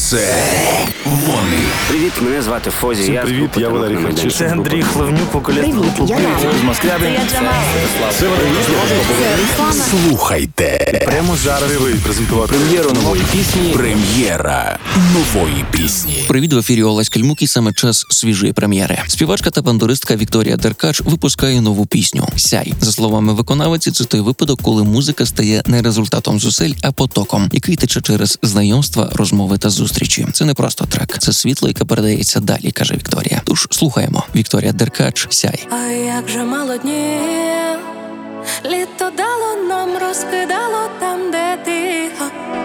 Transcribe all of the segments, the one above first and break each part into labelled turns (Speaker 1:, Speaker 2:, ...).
Speaker 1: Це вони.
Speaker 2: Привіт, мене звати Фозі.
Speaker 3: Всім привіт, я Валерій Харчишин.
Speaker 4: Це Андрій Хлевнюк, вокаліст групи
Speaker 3: З Москвяби. Це
Speaker 1: Слухайте.
Speaker 3: Прямо зараз презентувати
Speaker 1: Прем'єру нової пісні. Прем'єра нової пісні.
Speaker 5: Привіт, в ефірі Олесь Кальмук, і саме час свіжої прем'єри. Співачка та бандуристка Вікторія Деркач випускає нову пісню «Сяй». За словами виконавиці, це той випадок, коли музика стає не результатом зусиль, а потоком, який тече через знайомства, розмови та зустрічі. Це не просто трек, це світло, яке передається далі, каже Вікторія. Тож слухаємо. Вікторія Деркач «Сяй».
Speaker 6: А як же мало днів, літо дало нам, розкидало там, де тихо.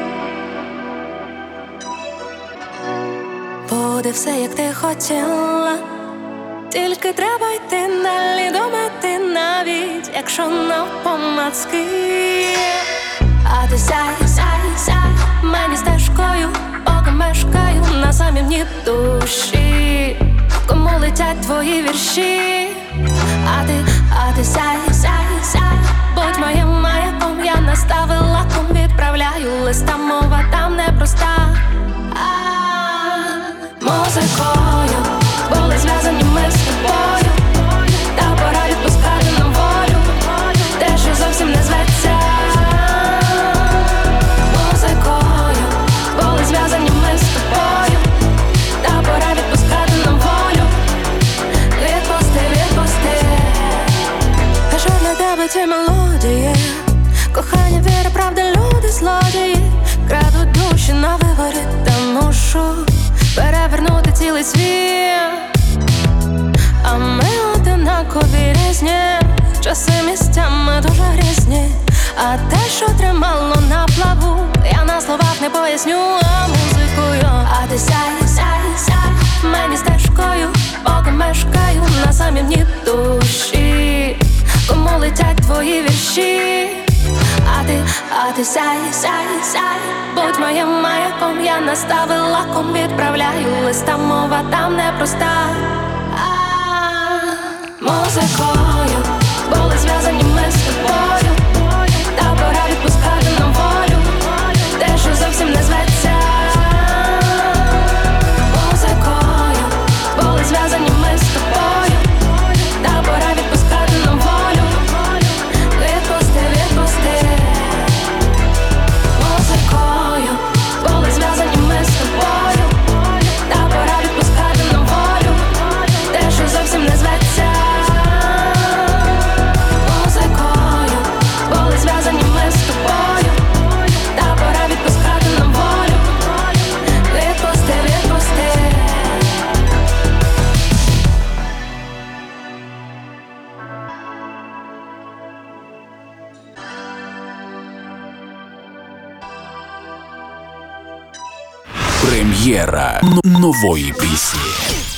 Speaker 6: Буде все, як ти хотіла, тільки треба йти далі до мети, навіть якщо навпомацки. А ти сяй, сяй, сяй, мені стежкою, поки мешкаю на самім дні душі. Кому летять твої вірші? А ти сяй, сяй, сяй, будь моїм маяком, я наставила ком, відправляю листа, мова там непроста. Музикою були зв'язані ми з тобою, та пора відпускати нам волю, те, що зовсім не зветься. Музикою були зв'язані ми з тобою, та пора відпускати нам волю. Відпусти, відпусти. А що для тебе ці мелодії? Кохання, віра, правда, люди злодії крадуть душі на виборі, та мушу перевернути цілий світ. А ми одинакові різні, часи місцями дуже грізні. А те, що тримало на плаву, я на словах не поясню, а музикою. А ти сяй, сяй, сяй, мені стежкою, поки мешкаю на самім дні душі. Кому летять твої вірші? А ти сяй, сяй, сяй, будь моїм маяком, я наставила ком, відправляю листа, мова там непроста. Музикою були зв'язані ми з тобою, та пора відпускати нам волю, те, що зовсім не зветься. Музикою були зв'язані ми з тобою, та пора відпускати нам волю. Відпусти, відпусти. Музикою були зв'язані ми з тобою, та пора відпускати нам волю, те, що зовсім не зветься. Музикою були зв'язані ми з тобою, та пора відпускати нам волю. Відпусти, відпусти.
Speaker 1: Прем'єра нової пісні.